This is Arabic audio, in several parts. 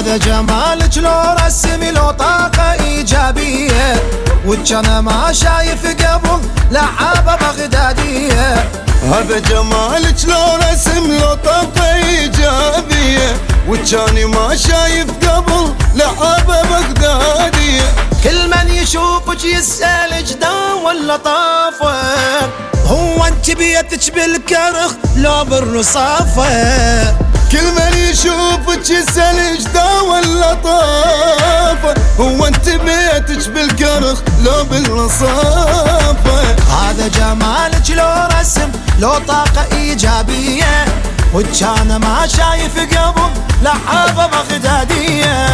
هذا جمالك لو رسمي لو طاقة إيجابية، وجانا ما شايف قبل لعابة بغدادية. هذا جمالك لو رسم لو طاقة إيجابية، وجاني ما شايف قبل لعابة بغدادية. كل من يشوفك يسأل جدا ولا طافة، هو انت بيتك بالكرخ لو بالرصافة. كل من يشوفك يسأل جدا ولا طافة، هو انت بيتك بالكرخ لو بالرصافة. هذا جمالك لو رسم لو طاقة إيجابية، وجانا ما شايف قبل لعابة بغدادية.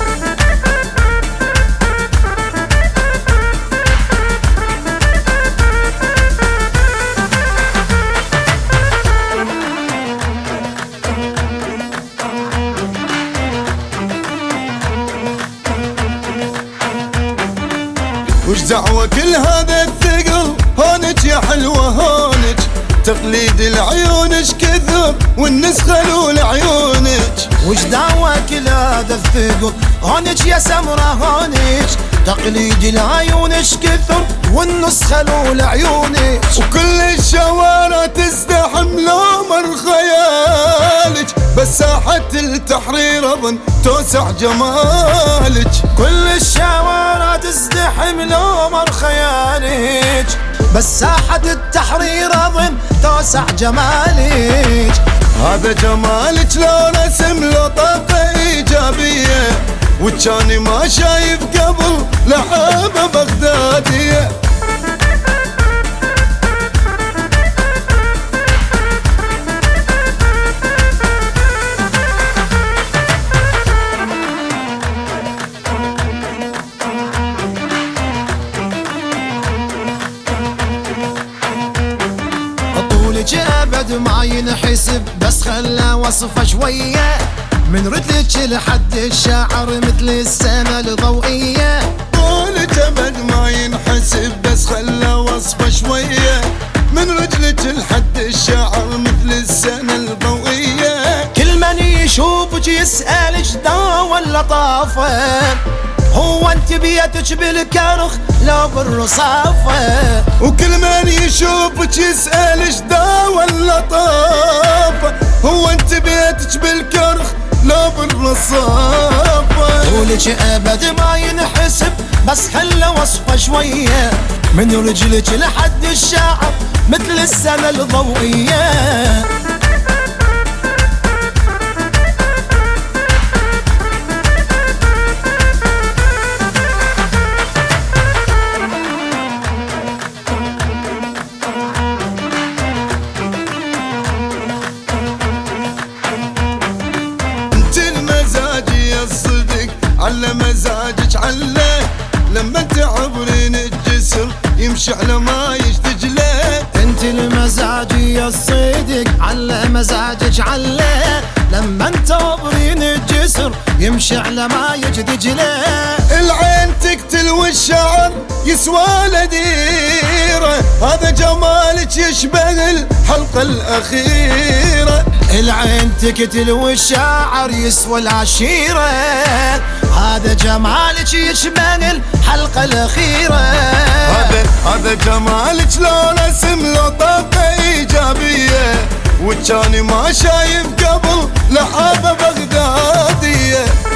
وش دعوة كل هذا الثقل، هونك يا حلوة هونك، تقليد العيونك كثر والنسخة الأولى عيونك. وش دعوة كل هذا الثقل، هونك يا سمرة هونك، تقليد العيونك كثر والنسخة الأولى عيونك. وكل الشوارع تزدحم لو مر خيالك، بس ساحة التحرير أظن توسع جمالك. كل الشوارع تزدحم لو مر خيالك، بس ساحة التحرير أظن توسع جمالك. هذا جمالك لو رسم لو طاقة إيجابية، وجاني ما شايف قبل لعابة بغدادية. طولك أبد ما ينحسب، بس خلى وصفه شوية، من رجلك لحد الشعر مثل السنة الضوئية. طولك أبد ما ينحسب، بس خلى وصفه شوية، من رجلك لحد الشعر مثل السنة الضوئية. كل من يشوفك يسأل جدا ولا طافة، هو انت بيتك بالكرخ لو بالرصافة. وكل من يشوفك يسأل جدا ولا طافة، هو انت بيتك بالكرخ لو بالرصافة. طولك ابد ما ينحسب، بس خلى وصفه شوية، من رجلك لحد الشعر مثل السنة الضوئية. على مزاجك علّه، لما تعبرين الجسر يمشي على ما يجتجله. انت المزاجية الصدق على مزاجك علّه، لما تعبرين الجسر يمشي على ما يجتجله. العين تقتل والشعر يسوى لديرة، هذا جمالك يشبه الحلقة الأخيرة. العين تقتل والشعر يسوى العشيرة، هذا جمالك يشبه الحلقة الأخيرة. هذا جمالك لو رسم لو طاقة إيجابية، وجاني ما شايف قبل لعابة بغدادية.